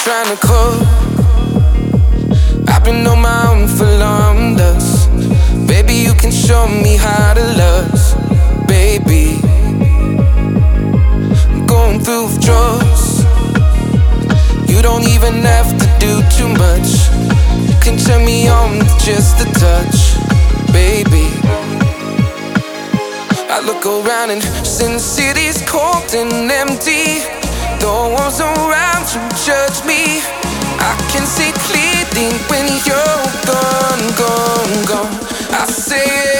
trying to cope. I've been on my own for long, lust. Baby, you can show me how to lust. Baby, I'm going through withdrawals. You don't even have to do too much. You can turn me on with just a touch. Baby, I look around and since city's cold and empty, no one's around to judge me. I can see clearly when you're gone, gone, gone. I say,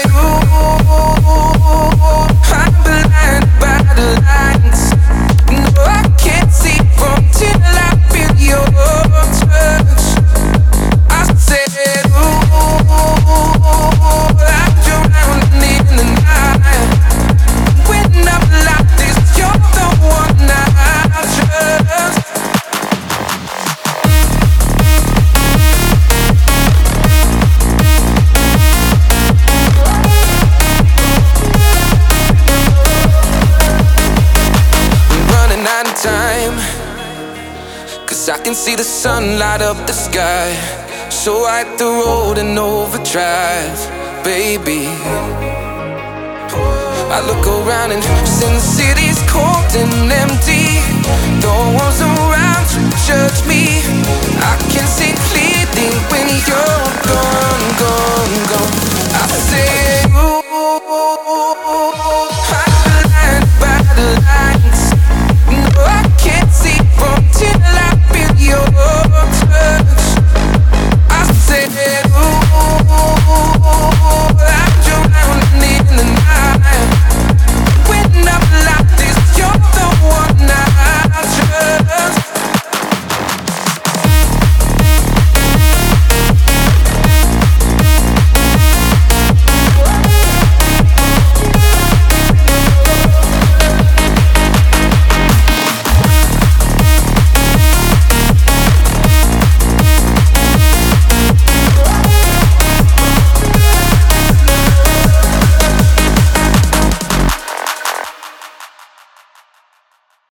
ooh, I'm blinded by the lights. No, I can't see from till I feel your touch. I said, ooh, I'm drowning in the night. When I'm like this, you're the one I trust. Out of time, 'cause I can see the sun light up the sky. So I hit the road and overdrive, baby. I look around and since the city's cold and empty, no one's around to judge me. I can see